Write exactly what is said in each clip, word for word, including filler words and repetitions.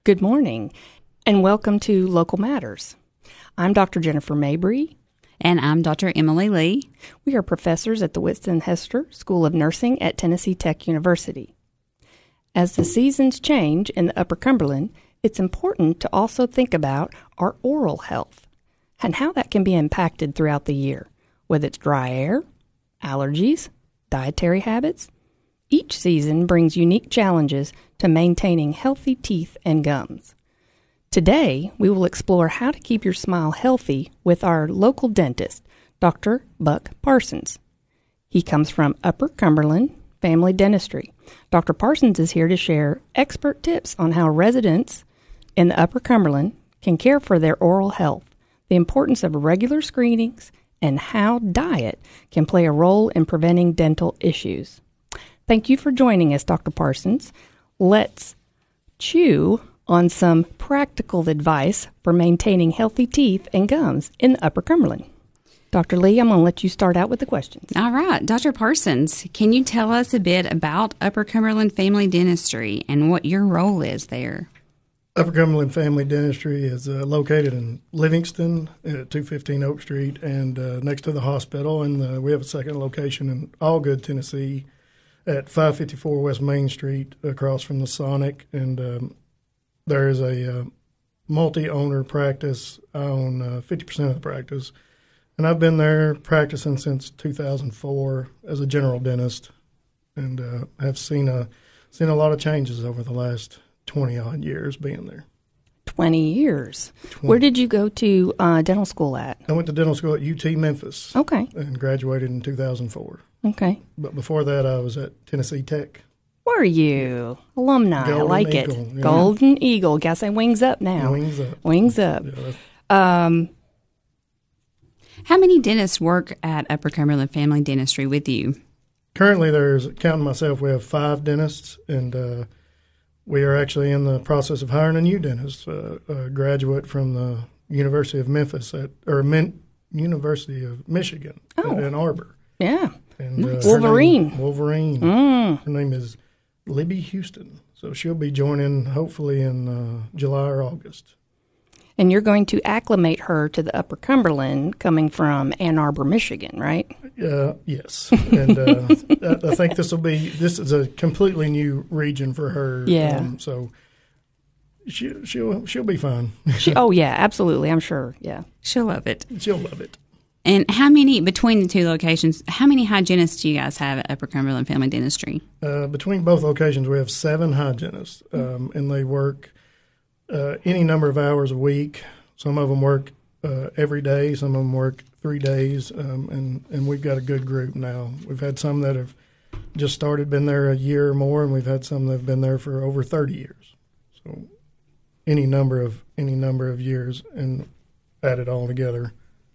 Good morning, and welcome to Local Matters. I'm Doctor Jennifer Mabry. And I'm Doctor Emily Lee. We are professors at the Winston Hester School of Nursing at Tennessee Tech University. As the seasons change in the Upper Cumberland, it's important to also think about our oral health and how that can be impacted throughout the year, whether it's dry air, allergies, dietary habits. Each season brings unique challenges to maintaining healthy teeth and gums. Today, we will explore how to keep your smile healthy with our local dentist, Doctor Buck Parsons. He comes from Upper Cumberland Family Dentistry. Doctor Parsons is here to share expert tips on how residents in the Upper Cumberland can care for their oral health, the importance of regular screenings, and how diet can play a role in preventing dental issues. Thank you for joining us, Doctor Parsons. Let's chew on some practical advice for maintaining healthy teeth and gums in the Upper Cumberland. Doctor Lee, I'm going to let you start out with the questions. All right. Doctor Parsons, can you tell us a bit about Upper Cumberland Family Dentistry and what your role is there? Upper Cumberland Family Dentistry is uh, located in Livingston at two fifteen Oak Street and uh, next to the hospital. And uh, we have a second location in Allgood, Tennessee at five fifty-four West Main Street across from the Sonic. And um, there is a uh, multi-owner practice. I own uh, fifty percent of the practice. And I've been there practicing since two thousand four as a general dentist, and uh, have seen a, seen a lot of changes over the last twenty-odd years being there. twenty years. twenty. Where did you go to uh, dental school at? I went to dental school at U T Memphis. Okay. And graduated in two thousand four. Okay. But before that, I was at Tennessee Tech. Were you? Alumni. Golden I like Eagle, it. yeah. Golden Eagle. Gotta say wings up now. Wings up. Wings up. Yeah, Um, How many dentists work at Upper Cumberland Family Dentistry with you? currently, there's, counting myself, we have five dentists, and uh, we are actually in the process of hiring a new dentist, uh, a graduate from the University of Memphis, at, or Min, University of Michigan Oh. at Ann Arbor. yeah. And, uh, her Wolverine. name- Wolverine. Mm. Her name is Libby Houston. So she'll be joining hopefully in uh, July or August. And you're going to acclimate her to the Upper Cumberland coming from Ann Arbor, Michigan, right? Uh, yes. And uh, I, I think this will be, this is a completely new region for her. Yeah. Um, so she, she'll, she'll be fine. She, oh, yeah, absolutely. I'm sure. Yeah. She'll love it. She'll love it. And how many, between the two locations, how many hygienists do you guys have at Upper Cumberland Family Dentistry? Uh, between both locations, we have seven hygienists, um, and they work uh, any number of hours a week. Some of them work uh, every day. Some of them work three days, um, and, and we've got a good group now. We've had some that have just started, been there a year or more, and we've had some that have been there for over thirty years. So any number of any number of years, and add it all together.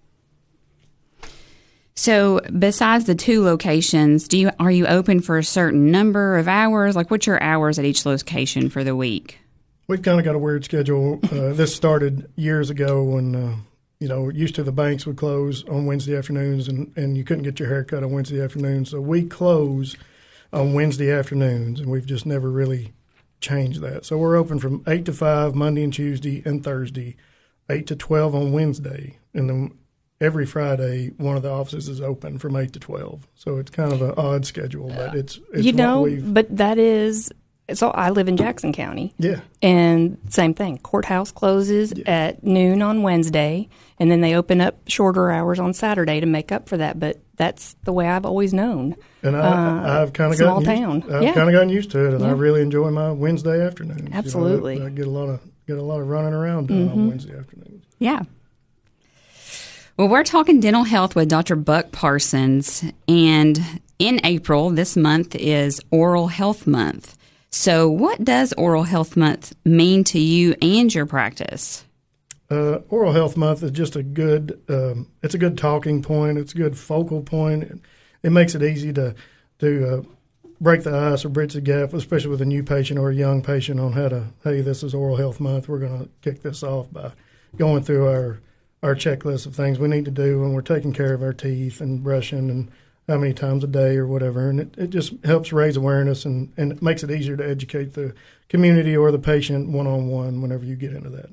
So besides the two locations, do you are you open for a certain number of hours? Like, what's your hours at each location for the week? We've kind of got a weird schedule. Uh, this started years ago when, uh, you know, used to the banks would close on Wednesday afternoons, and, and you couldn't get your hair cut on Wednesday afternoons. So we close on Wednesday afternoons, and we've just never really changed that. So we're open from eight to five Monday and Tuesday and Thursday, eight to twelve on Wednesday, and then every Friday, one of the offices is open from eight to twelve. So it's kind of an odd schedule, but it's, it's you know, what we've, but that is, so I live in Jackson County. yeah. And same thing. Courthouse closes Yeah. at noon on Wednesday, and then they open up shorter hours on Saturday to make up for that. But that's the way I've always known. And I, Uh, I've kind of small gotten town. used, I've Yeah. kind of gotten used to it, and I Yeah. really enjoy my Wednesday afternoons. You know, Absolutely. I, I get a lot of get a lot of running around done Mm-hmm. on Wednesday afternoons. Yeah. Well, we're talking dental health with Doctor Buck Parsons, and in April, this month is Oral Health Month. So what does Oral Health Month mean to you and your practice? Uh, Oral Health Month is just a good, um, it's a good talking point. It's a good focal point. It, it makes it easy to, to uh, break the ice or bridge the gap, especially with a new patient or a young patient, on how to, hey, this is Oral Health Month. We're going to kick this off by going through our, our checklist of things we need to do when we're taking care of our teeth and brushing and how many times a day or whatever. And it, it just helps raise awareness and, and it makes it easier to educate the community or the patient one-on-one whenever you get into that.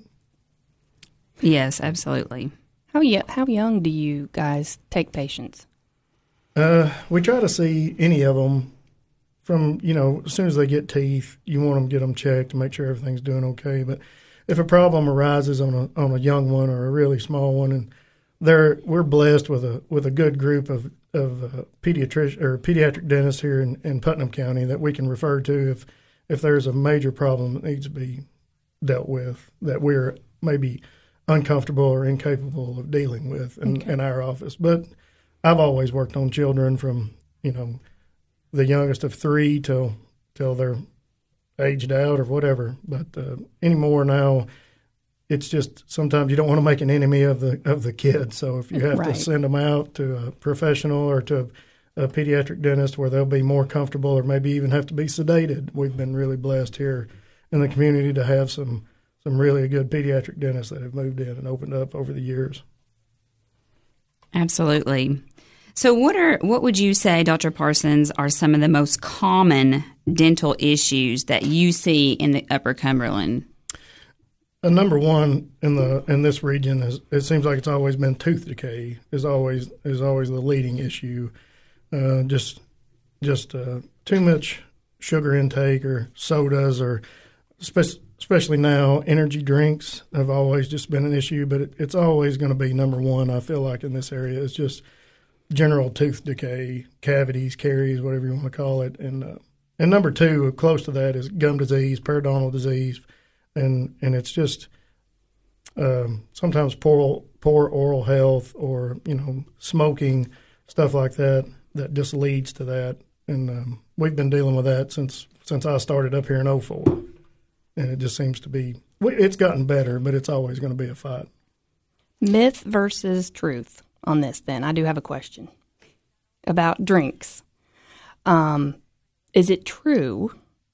Yes, absolutely. How, y- how young do you guys take patients? Uh, we try to see any of them from, you know, as soon as they get teeth, you want them to get them checked to make sure everything's doing okay. But if a problem arises on a on a young one or a really small one, and they're we're blessed with a with a good group of of uh, pediatric or pediatric dentists here in, in Putnam County that we can refer to if if there's a major problem that needs to be dealt with that we're maybe uncomfortable or incapable of dealing with in, Okay. in our office. But I've always worked on children from, you know, the youngest of three till till they're aged out or whatever. But uh, anymore now, it's just sometimes you don't want to make an enemy of the of the kid. So if you have Right. to send them out to a professional or to a, a pediatric dentist where they'll be more comfortable or maybe even have to be sedated, we've been really blessed here in the community to have some some really good pediatric dentists that have moved in and opened up over the years. Absolutely. So what are what would you say, Doctor Parsons, are some of the most common dental issues that you see in the Upper Cumberland? Uh, number one in the in this region is it seems like it's always been tooth decay is always is always the leading issue. Uh, just just uh, too much sugar intake or sodas or spe- especially now energy drinks have always just been an issue. But it, it's always going to be number one. I feel like in this area it's just general tooth decay, cavities, caries, whatever you want to call it, and uh, and number two close to that is gum disease, periodontal disease. And and it's just um, sometimes poor poor oral health or, you know, smoking, stuff like that, that just leads to that. And um, we've been dealing with that since since I started up here in oh four. And it just seems to be, it's gotten better, but it's always going to be a fight. Myth versus truth on this, then. I do have a question about drinks. Um, is it true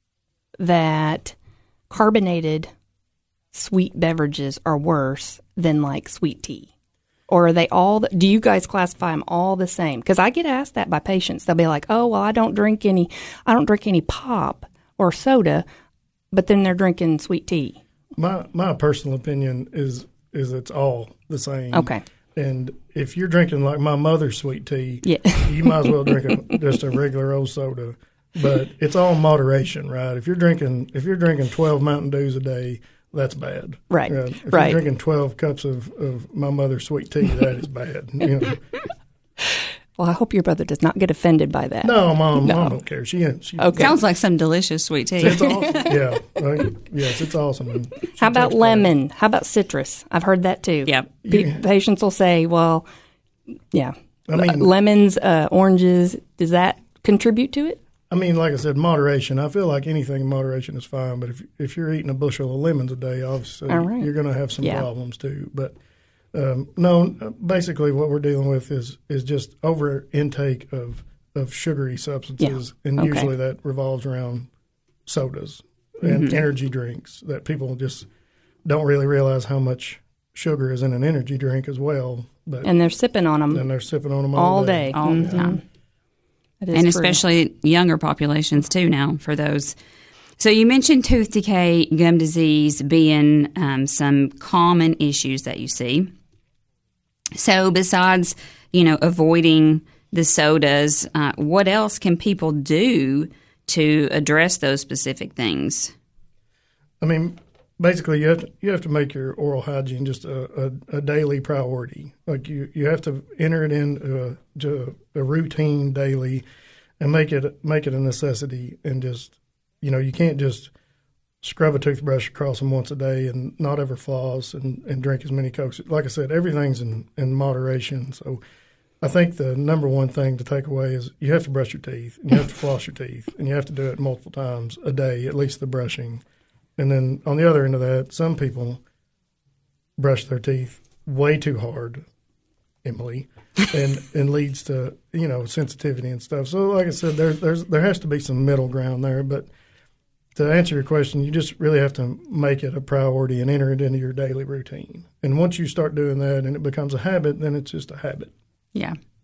that carbonated sweet beverages are worse than like sweet tea? Or are they all, the, do you guys classify them all the same? Because I get asked that by patients. They'll be like, oh, well, I don't drink any, I don't drink any pop or soda, but then they're drinking sweet tea. My my personal opinion is is it's all the same. Okay. And if you're drinking like my mother's sweet tea, Yeah. you might as well drink a, just a regular old soda. But it's all moderation, right? If you're drinking if you're drinking twelve Mountain Dews a day, that's bad. Right. Uh, if Right. you're drinking twelve cups of, of my mother's sweet tea, that is bad. You know? Well, I hope your brother does not get offended by that. No, mom, No. mom don't care. She, she Okay. Sounds like some delicious sweet tea. It's awesome. Yeah. Right? Yes, it's awesome. And she How about takes pride. lemon? How about citrus? I've heard that too. Yep. Pa- Yeah. Patients will say, well, yeah, I mean- Uh, lemons, uh, oranges, does that contribute to it? I mean, like I said, moderation. I feel like anything in moderation is fine. But if if you're eating a bushel of lemons a day, obviously All right. you're going to have some Yeah. problems too. But um, no, basically what we're dealing with is is just over intake of of sugary substances, and Okay. usually that revolves around sodas and Mm-hmm. energy drinks that people just don't really realize how much sugar is in an energy drink as well. But And they're sipping on them then they're sipping on them all, all day. All the Mhm. time. That is And true. especially younger populations too now for those. So you mentioned tooth decay, gum disease being um, some common issues that you see. So besides, you know, avoiding the sodas, uh, what else can people do to address those specific things? I mean, basically, you have to, you have to make your oral hygiene just a, a, a daily priority. Like you, you have to enter it into a, to a routine daily, and make it make it a necessity. And just, you know, you can't just scrub a toothbrush across them once a day and not ever floss and, and drink as many Cokes. Like I said, everything's in, in moderation. So I think the number one thing to take away is you have to brush your teeth, and you have to floss your teeth, and you have to do it multiple times a day, at least the brushing. And then on the other end of that, some people brush their teeth way too hard, Emily, and and leads to, you know, sensitivity and stuff. So like I said, there there's there has to be some middle ground there. But to answer your question, you just really have to make it a priority and enter it into your daily routine. And once you start doing that and it becomes a habit, then it's just a habit. Yeah.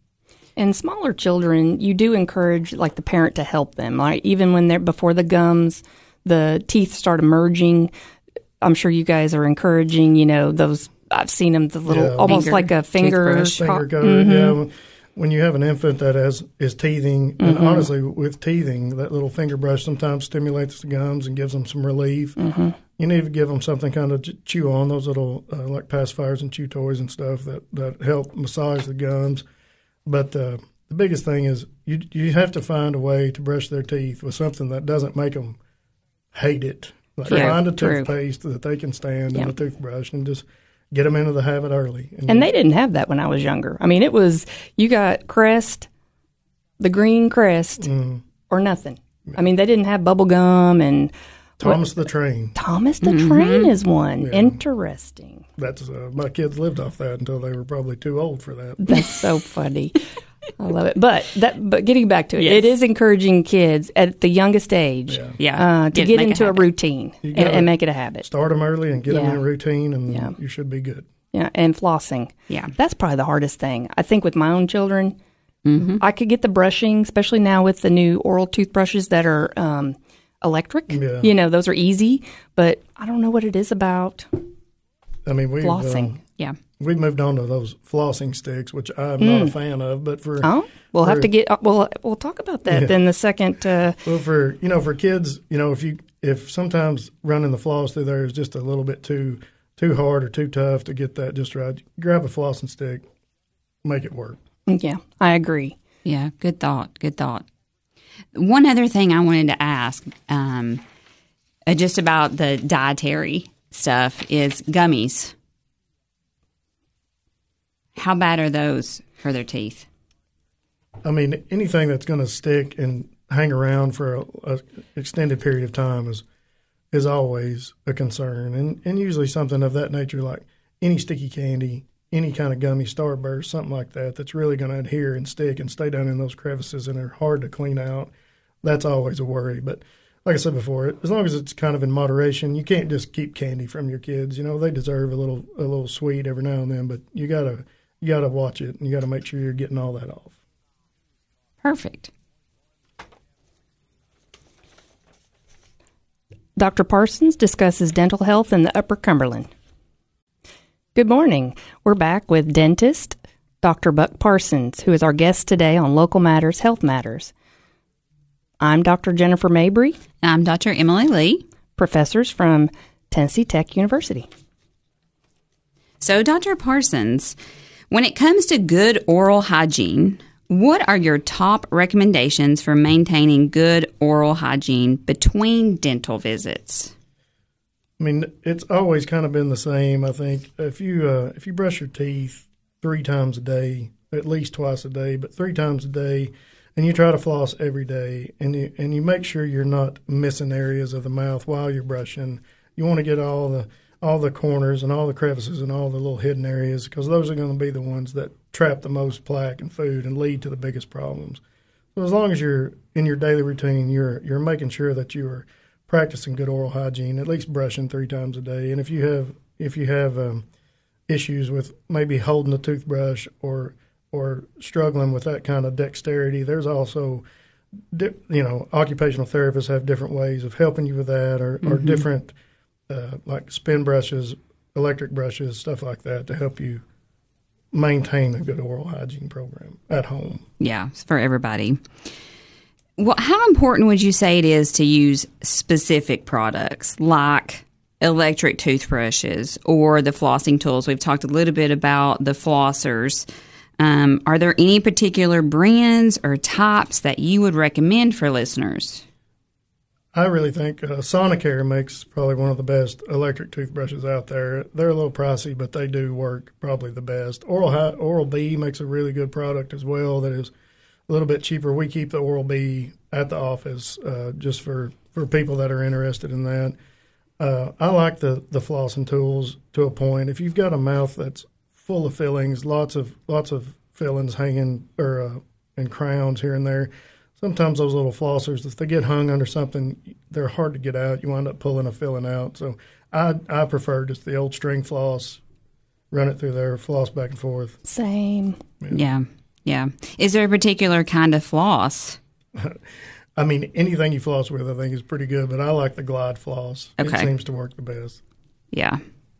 And smaller children, you do encourage like the parent to help them. Like even when they're before the gums, the teeth start emerging. I'm sure you guys are encouraging, you know, those. I've seen them, the little, Yeah. almost Finger like a finger. toothbrush. Finger co- coated, Mhm. yeah. When you have an infant that has is teething, and Mm-hmm. honestly, with teething, that little finger brush sometimes stimulates the gums and gives them some relief. Mm-hmm. You need to give them something kind of ch- chew on, those little uh, like pacifiers and chew toys and stuff that, that help massage the gums. But uh, the biggest thing is you you have to find a way to brush their teeth with something that doesn't make them hate it. Like True, find a true. toothpaste that they can stand Yeah. and a toothbrush, and just get them into the habit early. And they didn't have that when I was younger. I mean, it was, you got Crest, the green Crest, Mm. or nothing. I mean, they didn't have bubble gum and Thomas the Train. Thomas the Train is one. Yeah. Interesting. That's uh, my kids lived off that until they were probably too old for that. That's so funny. I love it. But that. But getting back to it, Yes. it is encouraging kids at the youngest age Yeah. Yeah. uh, to Get- get make a into a, habit. routine You and, gotta- and make it a habit. Start them early and get them Yeah. in a routine, and Yeah. you should be good. Yeah, and flossing. Yeah. That's probably the hardest thing. I think with my own children, I could get the brushing, especially now with the new oral toothbrushes that are um, electric. Yeah. You know, those are easy, but I don't know what it is about I mean, we've flossing. um, Yeah. we've moved on to those flossing sticks, which I'm not a fan of. But for Oh, we'll have for- to get. Uh, we'll we'll talk about that Yeah. then. The second. Uh, well, for you know, for kids, you know, if you if sometimes running the floss through there is just a little bit too too hard or too tough to get that just right, grab a flossing stick, make it work. yeah, I agree. Yeah, good thought. Good thought. One other thing I wanted to ask, um, uh, just about the dietary stuff, is gummies. How bad are those for their teeth? I mean, anything that's going to stick and hang around for a, a extended period of time is is always a concern, and and usually something of that nature, like any sticky candy, any kind of gummy Starburst, something like that, that's really going to adhere and stick and stay down in those crevices and are hard to clean out. That's always a worry. But like I said before, as long as it's kind of in moderation, you can't just keep candy from your kids. You know, they deserve a little a little sweet every now and then, but you gotta you gotta watch it, and you gotta make sure you're getting all that off. Perfect. Doctor Parsons discusses dental health in the Upper Cumberland. Good morning. We're back with dentist Doctor Buck Parsons, who is our guest today on Local Matters Health Matters. I'm Doctor Jennifer Mabry, I'm Doctor Emily Lee. professors from Tennessee Tech University. So, Doctor Parsons, when it comes to good oral hygiene, what are your top recommendations for maintaining good oral hygiene between dental visits? I mean, it's always kind of been the same. I think if you uh, if you brush your teeth three times a day, at least twice a day, but three times a day, and you try to floss every day, and you and you make sure you're not missing areas of the mouth while you're brushing. You want to get all the all the corners and all the crevices and all the little hidden areas, because those are going to be the ones that trap the most plaque and food and lead to the biggest problems. So as long as you're in your daily routine, you're you're making sure that you are practicing good oral hygiene, at least brushing three times a day. And if you have if you have um, issues with maybe holding a toothbrush or or struggling with that kind of dexterity, there's also di- you know occupational therapists have different ways of helping you with that, or, or Mm-hmm. different uh, like spin brushes, electric brushes, stuff like that to help you maintain a good oral hygiene program at home. Yeah, it's for everybody. Well, how important would you say it is to use specific products like electric toothbrushes or the flossing tools? We've talked a little bit about the flossers. Um, are there any particular brands or types that you would recommend for listeners? I really think uh, Sonicare makes probably one of the best electric toothbrushes out there. They're a little pricey, but they do work probably the best. Oral Oral-B makes a really good product as well that is a little bit cheaper. We keep the Oral-B at the office uh, just for, for people that are interested in that. Uh, I like the, the flossing tools to a point. If you've got a mouth that's full of fillings, lots of lots of fillings hanging or uh, and crowns here and there, sometimes those little flossers, if they get hung under something, they're hard to get out. You wind up pulling a filling out. So I I prefer just the old string floss, run it through there, floss back and forth. Same. Yeah. Yeah. Is there a particular kind of floss? I mean, anything you floss with, I think, is pretty good, but I like the Glide floss. Okay. It seems to work the best. Yeah.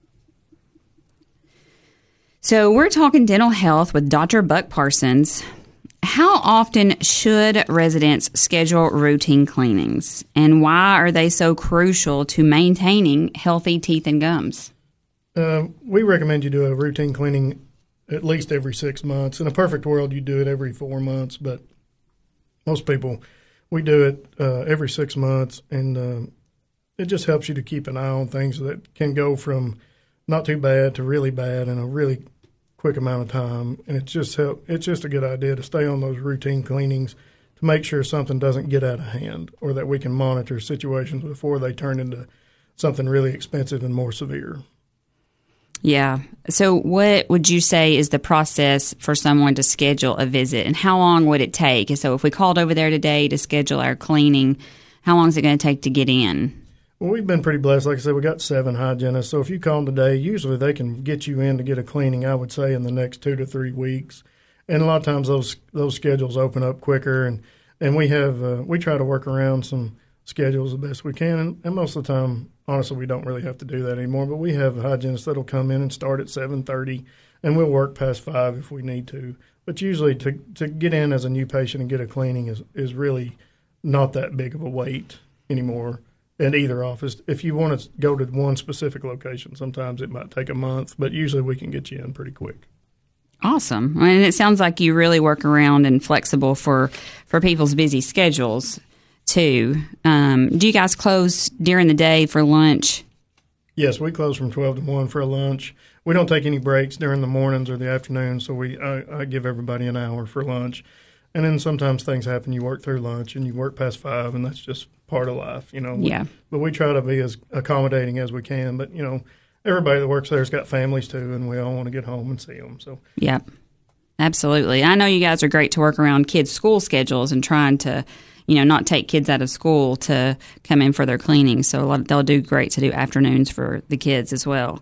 So we're talking dental health with Doctor Buck Parsons. How often should residents schedule routine cleanings, and why are they so crucial to maintaining healthy teeth and gums? Uh, we recommend you do a routine cleaning at least every six months. In a perfect world, you do it every four months, but most people, we do it uh, every six months, and um, it just helps you to keep an eye on things that can go from not too bad to really bad in a really quick amount of time. And it's just help. It's just a good idea to stay on those routine cleanings to make sure something doesn't get out of hand, or that we can monitor situations before they turn into something really expensive and more severe. Yeah. So what would you say is the process for someone to schedule a visit, and how long would it take? So if we called over there today to schedule our cleaning, how long is it going to take to get in? Well, we've been pretty blessed. Like I said, we got seven hygienists. So if you call them today, usually they can get you in to get a cleaning, I would say, in the next two to three weeks. And a lot of times those those schedules open up quicker, and, and we have uh, we try to work around some schedules the best we can. And, and most of the time, honestly, we don't really have to do that anymore. But we have hygienists that'll come in and start at seven thirty, and we'll work past five if we need to. But usually to, to get in as a new patient and get a cleaning is, is really not that big of a wait anymore in either office. If you want to go to one specific location, sometimes it might take a month, but usually we can get you in pretty quick. Awesome. And it sounds like you really work around and flexible for, for people's busy schedules, too. Um, do you guys close during the day for lunch? Yes, we close from twelve to one for a lunch. We don't take any breaks during the mornings or the afternoons, so we I, I give everybody an hour for lunch. And then sometimes things happen. You work through lunch and you work past five, and that's just part of life, you know. Yeah. But we try to be as accommodating as we can. But, you know, everybody that works there has got families, too, and we all want to get home and see them. So. Yep. Absolutely. I know you guys are great to work around kids' school schedules and trying to, you know, not take kids out of school to come in for their cleaning. So a lot, they'll do great to do afternoons for the kids as well.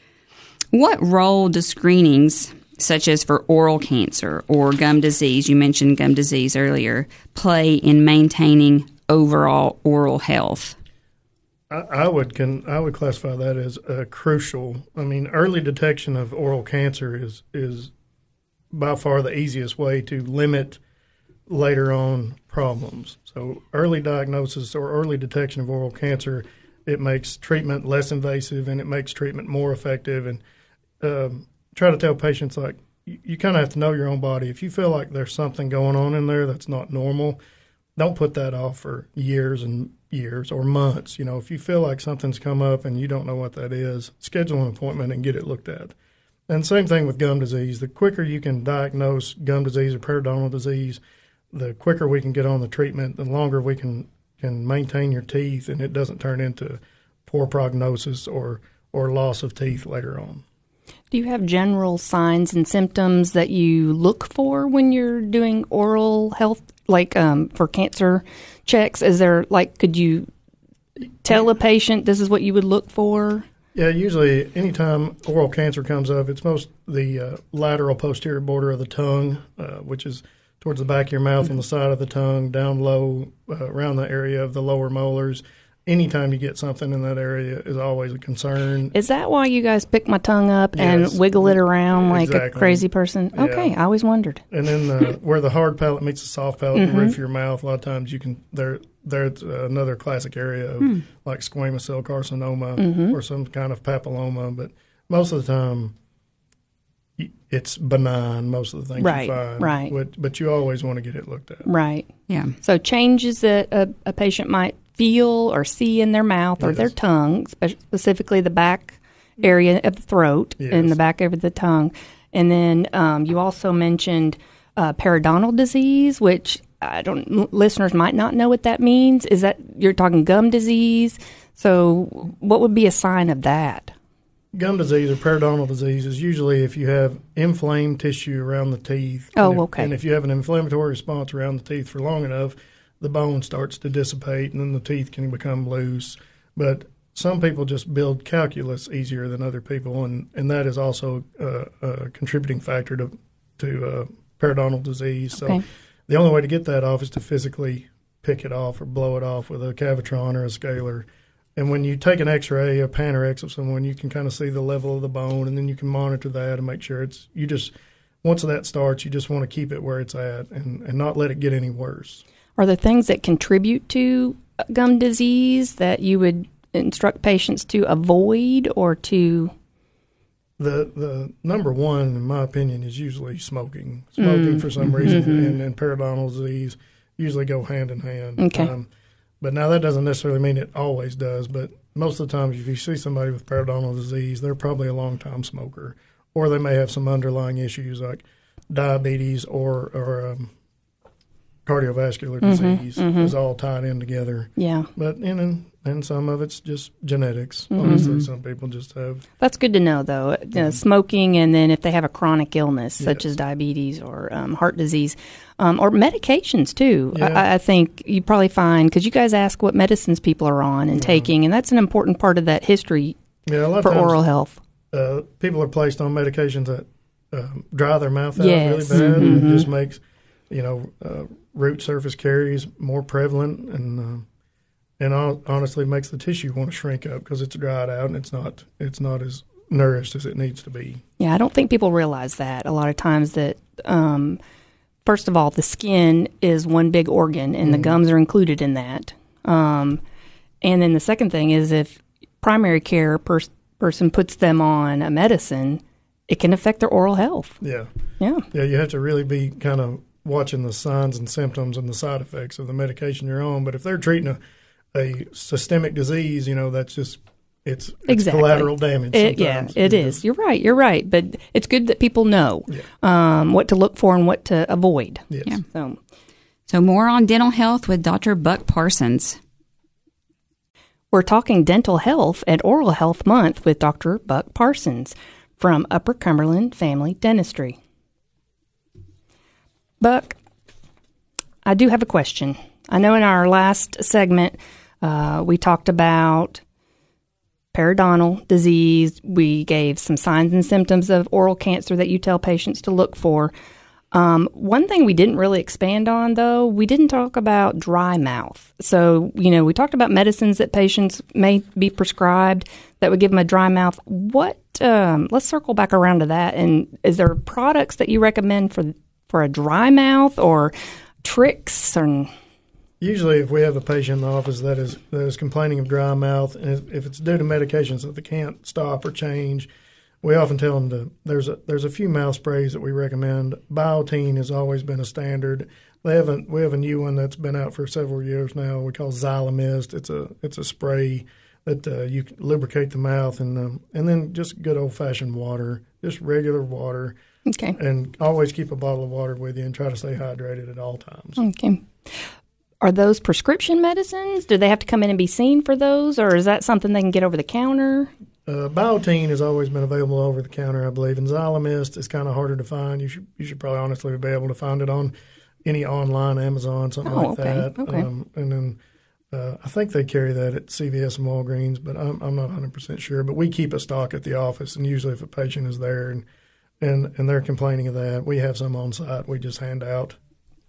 What role do screenings, such as for oral cancer or gum disease, you mentioned gum disease earlier, play in maintaining overall oral health? I, I would can I would classify that as uh, crucial. I mean, early detection of oral cancer is is by far the easiest way to limit later on problems. So early diagnosis or early detection of oral cancer, it makes treatment less invasive and it makes treatment more effective. And um, try to tell patients, like, you, you kind of have to know your own body. If you feel like there's something going on in there that's not normal, don't put that off for years and years or months. You know, if you feel like something's come up and you don't know what that is, schedule an appointment and get it looked at. And same thing with gum disease. The quicker you can diagnose gum disease or periodontal disease, the quicker we can get on the treatment, the longer we can, can maintain your teeth, and it doesn't turn into poor prognosis or, or loss of teeth later on. Do you have general signs and symptoms that you look for when you're doing oral health, like um, for cancer checks? Is there, like, could you tell a patient this is what you would look for? Yeah, usually anytime oral cancer comes up, it's most the uh, lateral posterior border of the tongue, uh, which is towards the back of your mouth on the side of the tongue, down low, uh, around the area of the lower molars. Anytime you get something in that area is always a concern. Is that why you guys pick my tongue up Yes. and wiggle it around like Exactly. a crazy person? Yeah. Okay, I always wondered. And then uh, where the hard palate meets the soft palate, Mm-hmm. the roof of your mouth, a lot of times you can there there's another classic area of Hmm. like squamous cell carcinoma Mm-hmm. or some kind of papilloma. But most of the time, y- it's benign. Most of the things Right, you find, right. But, but you always want to get it looked at. Right. Yeah. So changes that a, a patient might feel or see in their mouth or Yes. their tongue, spe- specifically the back area of the throat and Yes. the back of the tongue. And then um, you also mentioned uh, periodontal disease, which I don't l- listeners might not know what that means. Is that you're talking gum disease? So what would be a sign of that? Gum disease or periodontal disease is usually if you have inflamed tissue around the teeth. Oh, and if, okay. And if you have an inflammatory response around the teeth for long enough, the bone starts to dissipate and then the teeth can become loose. But some people just build calculus easier than other people, and, and that is also uh, a contributing factor to to uh, periodontal disease. Okay. So the only way to get that off is to physically pick it off or blow it off with a Cavitron or a scaler. And when you take an X-ray, a Panorex of someone, you can kind of see the level of the bone, and then you can monitor that and make sure it's, you just, once that starts, you just want to keep it where it's at and, and not let it get any worse. Are there things that contribute to gum disease that you would instruct patients to avoid or to? The the number one, in my opinion, is usually smoking. Smoking mm. for some reason mm-hmm. and, and periodontal disease usually go hand in hand. Okay. Um, But now that doesn't necessarily mean it always does. But most of the time, if you see somebody with periodontal disease, they're probably a long-time smoker, or they may have some underlying issues like diabetes or or um, cardiovascular mm-hmm, disease. Mm-hmm. Is all tied in together. Yeah. But you know, and some of it's just genetics. Mm-hmm. Honestly, some people just have. That's good to know, though. You know, mm-hmm. Smoking, and then if they have a chronic illness such yes. as diabetes or um, heart disease, um, or medications too. Yeah. I, I think you probably find, because you guys ask what medicines people are on and yeah. taking, and that's an important part of that history yeah, a lot for of times, oral health. Uh, people are placed on medications that uh, dry their mouth out yes. really bad, mm-hmm. and it just makes you know uh, root surface caries more prevalent, and uh, and honestly makes the tissue want to shrink up because it's dried out and it's not it's not as nourished as it needs to be. Yeah, I don't think people realize that a lot of times that. Um, First of all, the skin is one big organ, and mm. the gums are included in that. Um, and then the second thing is if primary care pers- person puts them on a medicine, it can affect their oral health. Yeah. Yeah. Yeah, you have to really be kind of watching the signs and symptoms and the side effects of the medication you're on. But if they're treating a, a systemic disease, you know, that's just it's, it's exactly. collateral damage. It, yeah, it is. Just, you're right. You're right. But it's good that people know yeah. um, what to look for and what to avoid. Yes. Yeah. So, so more on dental health with Doctor Buck Parsons. We're talking dental health and oral health month with Doctor Buck Parsons from Upper Cumberland Family Dentistry. Buck, I do have a question. I know in our last segment uh, we talked about periodontal disease. We gave some signs and symptoms of oral cancer that you tell patients to look for. Um, one thing we didn't really expand on, though, we didn't talk about dry mouth. So, you know, we talked about medicines that patients may be prescribed that would give them a dry mouth. What? Um, let's circle back around to that. And is there products that you recommend for for a dry mouth or tricks or? Usually, if we have a patient in the office that is that is complaining of dry mouth, and if, if it's due to medications that they can't stop or change, we often tell them to. There's a there's a few mouth sprays that we recommend. Biotene has always been a standard. They haven't. We have a new one that's been out for several years now. We call Xylomist. It's a it's a spray that uh, you can lubricate the mouth, and um, and then just good old fashioned water, just regular water. Okay. And always keep a bottle of water with you, and try to stay hydrated at all times. Okay. Are those prescription medicines? Do they have to come in and be seen for those, or is that something they can get over the counter? Uh, Biotene has always been available over the counter, I believe, and Xylomist is kind of harder to find. You should you should probably honestly be able to find it on any online Amazon, something oh, like okay. that. Okay. Um, and then uh, I think they carry that at C V S and Walgreens, but I'm, I'm not one hundred percent sure. But we keep a stock at the office, and usually if a patient is there and and and they're complaining of that, we have some on site. We just hand out.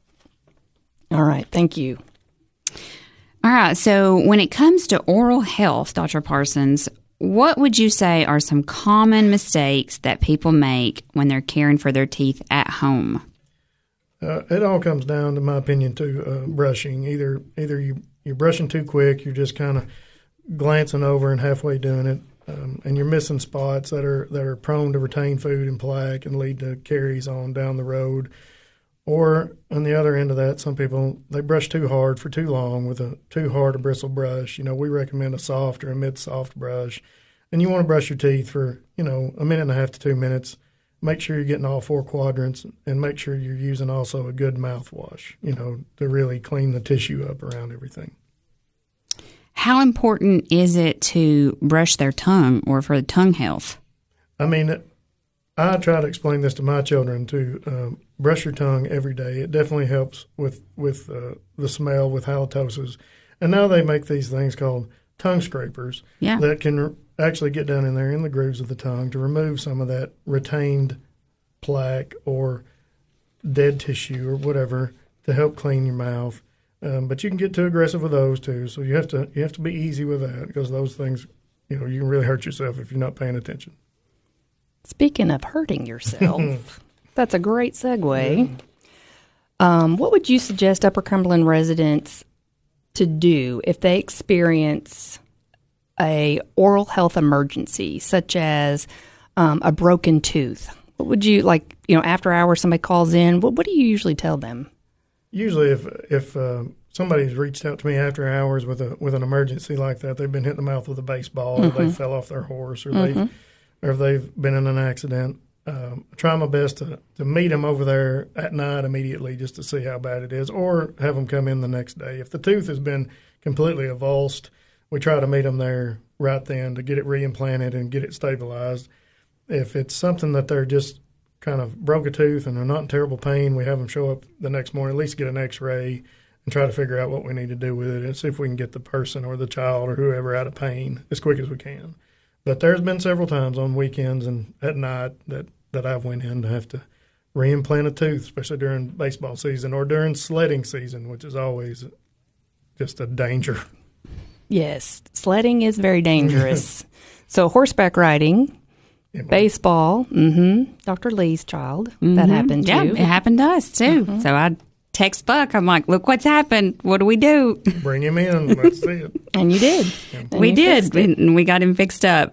All right. Thank you. All right. So when it comes to oral health, Doctor Parsons, what would you say are some common mistakes that people make when they're caring for their teeth at home? Uh, it all comes down, to my opinion, to uh, brushing. Either either you, you're brushing too quick, you're just kind of glancing over and halfway doing it, um, and you're missing spots that are that are prone to retain food and plaque and lead to caries on down the road. Or on the other end of that, some people, they brush too hard for too long with a too hard a bristle brush. You know, we recommend a soft or a mid-soft brush. And you want to brush your teeth for, you know, a minute and a half to two minutes. Make sure you're getting all four quadrants, and make sure you're using also a good mouthwash, you know, to really clean the tissue up around everything. How important is it to brush their tongue or for tongue health? I mean, I try to explain this to my children to um, brush your tongue every day. It definitely helps with with uh, the smell, with halitosis. And now they make these things called tongue scrapers yeah. that can re- actually get down in there in the grooves of the tongue to remove some of that retained plaque or dead tissue or whatever to help clean your mouth. Um, but you can get too aggressive with those too, so you have to you have to be easy with that because those things, you know, you can really hurt yourself if you're not paying attention. Speaking of hurting yourself, that's a great segue. Yeah. Um, what would you suggest Upper Cumberland residents to do if they experience a oral health emergency, such as um, a broken tooth? What would you, like, you know, after hours somebody calls in, what, what do you usually tell them? Usually if if uh, somebody's reached out to me after hours with a with an emergency like that, they've been hit in the mouth with a baseball, mm-hmm. or they fell off their horse, or mm-hmm. they've or they've been in an accident, um, I try my best to, to meet them over there at night immediately just to see how bad it is, or have them come in the next day. If the tooth has been completely avulsed, we try to meet them there right then to get it reimplanted and get it stabilized. If it's something that they're just kind of broke a tooth and they're not in terrible pain, we have them show up the next morning, at least get an x-ray and try to figure out what we need to do with it and see if we can get the person or the child or whoever out of pain as quick as we can. But there's been several times on weekends and at night that, that I've went in to have to reimplant a tooth, especially during baseball season or during sledding season, which is always just a danger. Yes, sledding is very dangerous. So horseback riding, yeah, baseball, mm-hmm. Doctor Lee's child, mm-hmm. that happened too. Yeah, it happened to us too. Mm-hmm. So I text Buck. I'm like, look what's happened. What do we do? Bring him in. Let's see it. And you did. And we did. And we got him fixed up.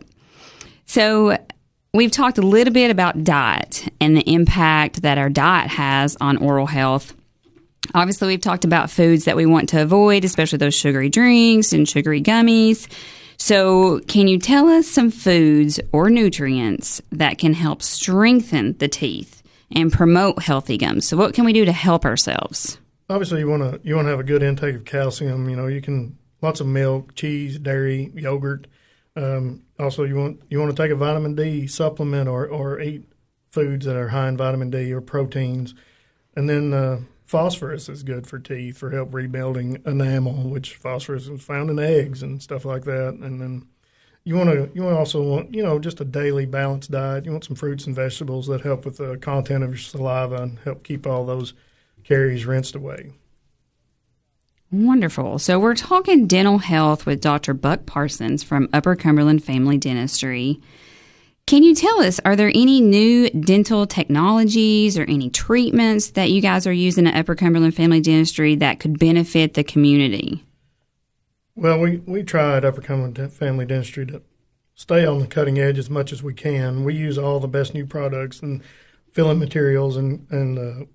So we've talked a little bit about diet and the impact that our diet has on oral health. Obviously, we've talked about foods that we want to avoid, especially those sugary drinks and sugary gummies. So can you tell us some foods or nutrients that can help strengthen the teeth and promote healthy gums? So what can we do to help ourselves? Obviously, you want to you want to have a good intake of calcium. You know, you can lots of milk, cheese, dairy, yogurt. Um, also, you want you want to take a vitamin D supplement or, or eat foods that are high in vitamin D or proteins. And then uh, phosphorus is good for teeth for help rebuilding enamel, which phosphorus is found in eggs and stuff like that. And then you want to you also want you know just a daily balanced diet. You want some fruits and vegetables that help with the content of your saliva and help keep all those caries rinsed away. Wonderful. So we're talking dental health with Doctor Buck Parsons from Upper Cumberland Family Dentistry. Can you tell us, are there any new dental technologies or any treatments that you guys are using at Upper Cumberland Family Dentistry that could benefit the community? Well, we, we try at Upper Cumberland Family Dentistry to stay on the cutting edge as much as we can. We use all the best new products and filling materials and, and uh,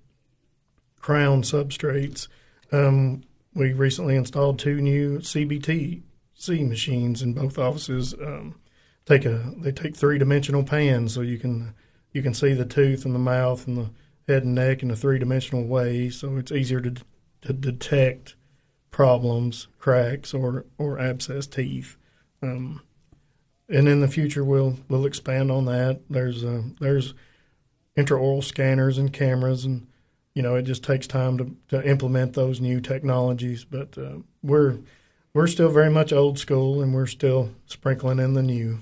crown substrates. Um, we recently installed two new C B T C machines in both offices. Um, take a they take three-dimensional pans so you can you can see the tooth and the mouth and the head and neck in a three-dimensional way, so it's easier to to detect problems, cracks, or or abscess teeth. Um, and in the future, we'll we'll expand on that. There's uh, there's intraoral scanners and cameras, and you know it just takes time to, to implement those new technologies. But uh, we're we're still very much old school, and we're still sprinkling in the new.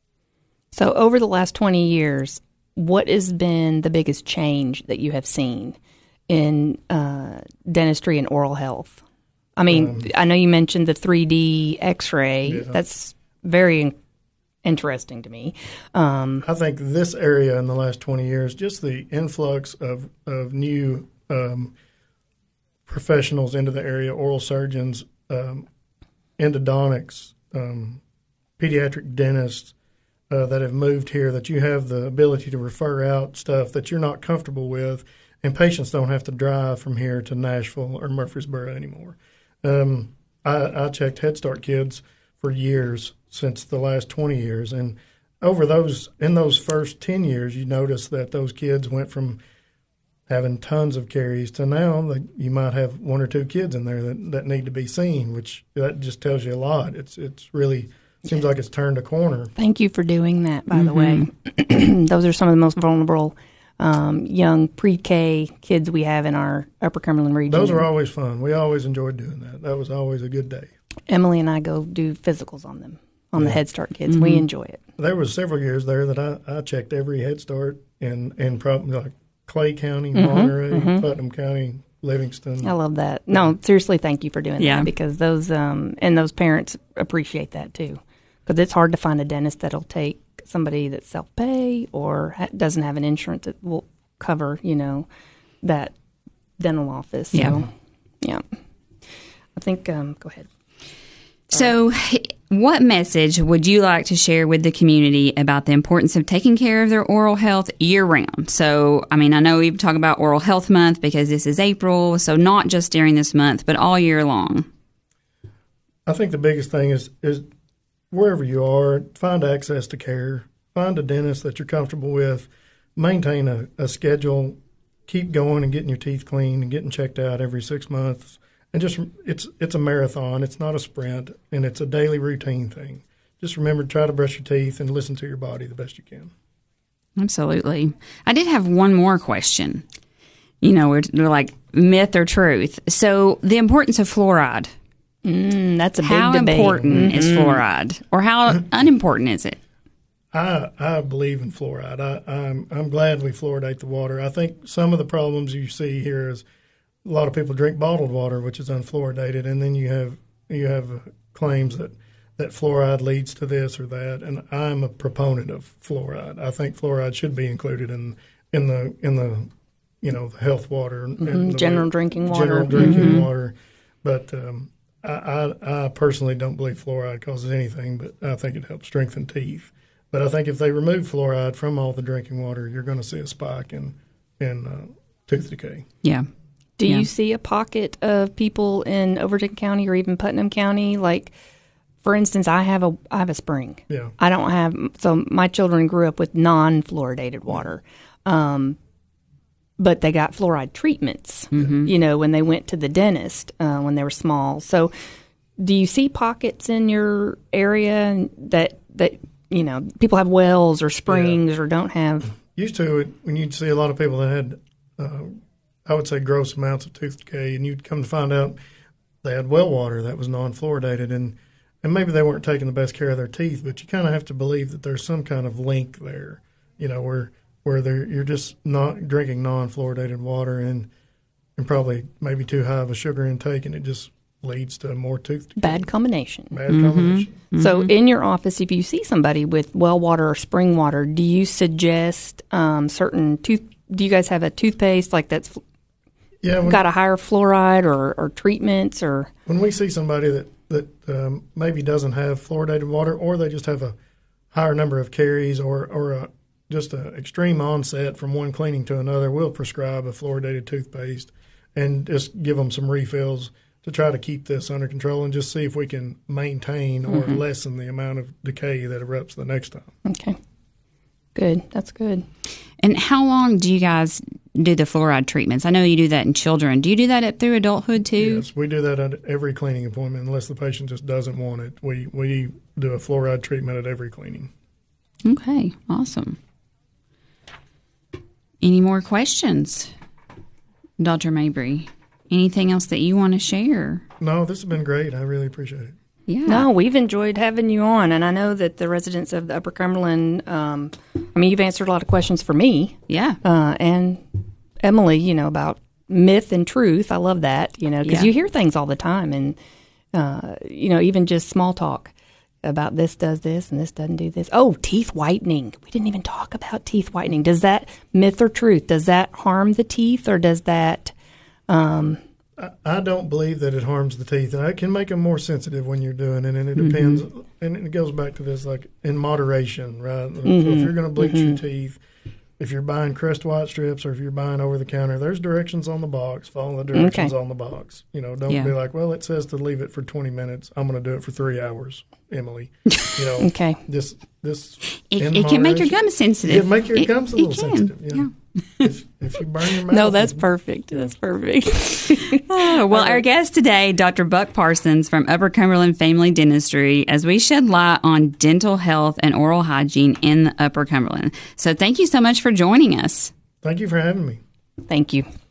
So over the last twenty years, what has been the biggest change that you have seen in uh, dentistry and oral health? I mean, um, I know you mentioned the three D X-ray. Yeah. That's very interesting to me. Um, I think this area in the last twenty years, just the influx of, of new um, professionals into the area, oral surgeons, um, endodontics, um, pediatric dentists, Uh, that have moved here, that you have the ability to refer out stuff that you're not comfortable with, and patients don't have to drive from here to Nashville or Murfreesboro anymore. Um, I, I checked Head Start kids for years, since the last twenty years, and over those in those first ten years, you notice that those kids went from having tons of caries to now that you might have one or two kids in there that, that need to be seen, which that just tells you a lot. It's it's really seems like it's turned a corner. Thank you for doing that, by mm-hmm. the way. Those are some of the most vulnerable um, young pre-K kids we have in our Upper Cumberland region. Those are always fun. We always enjoyed doing that. That was always a good day. Emily and I go do physicals on them, on yeah. the Head Start kids. Mm-hmm. We enjoy it. There was several years there that I, I checked every Head Start in, in probably like Clay County, Mm-hmm, Monterey, mm-hmm. Putnam County, Livingston. I love that. No, seriously, thank you for doing Yeah. that because those um, and those parents appreciate that too. Because it's hard to find a dentist that'll take somebody that's self-pay or ha- doesn't have an insurance that will cover, you know, that dental office. So, Yeah. yeah. I think, um, go ahead. So, what message would you like to share with the community about the importance of taking care of their oral health year round? So, I mean, I know we talk about Oral Health Month because this is April, so not just during this month, but all year long. I think the biggest thing is is wherever you are, find access to care. Find a dentist that you're comfortable with. Maintain a, a schedule. Keep going and getting your teeth cleaned and getting checked out every six months. And just it's it's a marathon. It's not a sprint, and it's a daily routine thing. Just remember to try to brush your teeth and listen to your body the best you can. Absolutely. I did have one more question. You know, we're, we're like myth or truth. So, the importance of fluoride. Mm, that's a big How debate. important is Mm-hmm. fluoride, or how unimportant is it? I I believe in fluoride. I, I'm I'm glad we fluoridate the water. I think some of the problems you see here is a lot of people drink bottled water, which is unfluoridated, and then you have you have uh, claims that, that fluoride leads to this or that. And I'm a proponent of fluoride. I think fluoride should be included in in the in the you know the health water, and Mm-hmm. the General way, drinking water. general drinking Mm-hmm. water. But um, I, I I personally don't believe fluoride causes anything, but I think it helps strengthen teeth. But I think if they remove fluoride from all the drinking water, you're going to see a spike in in uh, tooth decay. Yeah. Do Yeah. you see a pocket of people in Overton County or even Putnam County? Like, for instance, I have a I have a spring. Yeah. I don't have so my children grew up with non-fluoridated water, um, but they got fluoride treatments. Mm-hmm. You know, when they went to the dentist uh, when they were small. So, do you see pockets in your area that that you know people have wells or springs Yeah. or don't have? Used to it when you'd see a lot of people that had, uh, I would say, gross amounts of tooth decay, and you'd come to find out they had well water that was non-fluoridated, and and maybe they weren't taking the best care of their teeth, but you kind of have to believe that there's some kind of link there, you know, where where they're, you're just not drinking non-fluoridated water and and probably maybe too high of a sugar intake, and it just leads to more tooth decay. Bad combination. Bad combination. So, in your office, if you see somebody with well water or spring water, do you suggest um, certain tooth? Do you guys have a toothpaste like that's f- Yeah, when, got a higher fluoride or, or treatments or? when we see somebody that that um, maybe doesn't have fluoridated water, or they just have a higher number of caries, or or a, just an extreme onset from one cleaning to another, we'll prescribe a fluoridated toothpaste and just give them some refills to try to keep this under control and just see if we can maintain or Mm-hmm. lessen the amount of decay that erupts the next time. Okay, good. That's good. And how long do you guys do the fluoride treatments? I know you do that in children. Do you do that at, through adulthood too? Yes, we do that at every cleaning appointment unless the patient just doesn't want it. We we do a fluoride treatment at every cleaning. Okay, awesome. Any more questions, Doctor Mabry? Anything else that you want to share? No, this has been great. I really appreciate it. Yeah. No, we've enjoyed having you on, and I know that the residents of the Upper Cumberland. Um, I mean, you've answered a lot of questions for me. Yeah. Uh, and Emily, you know, about myth and truth. I love that, you know, because Yeah. you hear things all the time. And, uh, you know, even just small talk about this does this and this doesn't do this. Oh, teeth whitening. We didn't even talk about teeth whitening. Does that, myth or truth, does that harm the teeth or does that... Um, I, I don't believe that it harms the teeth. And it can make them more sensitive when you're doing it. And it depends. Mm-hmm. And it goes back to this, like, in moderation, right? Mm-hmm. So if you're going to bleach mm-hmm. your teeth, if you're buying Crest White strips or if you're buying over the counter, there's directions on the box. Follow the directions okay. on the box. You know, don't yeah. be like, well, it says to leave it for twenty minutes. I'm going to do it for three hours, Emily. You know, okay. This, this It, it can make your gums sensitive. It can make your it, gums a it little can. sensitive. Yeah. yeah. if, if you burn your mouth. No, that's perfect. That's perfect. Oh, well, our guest today, Doctor Buck Parsons from Upper Cumberland Family Dentistry, as we shed light on dental health and oral hygiene in the Upper Cumberland. So thank you so much for joining us. Thank you for having me. Thank you.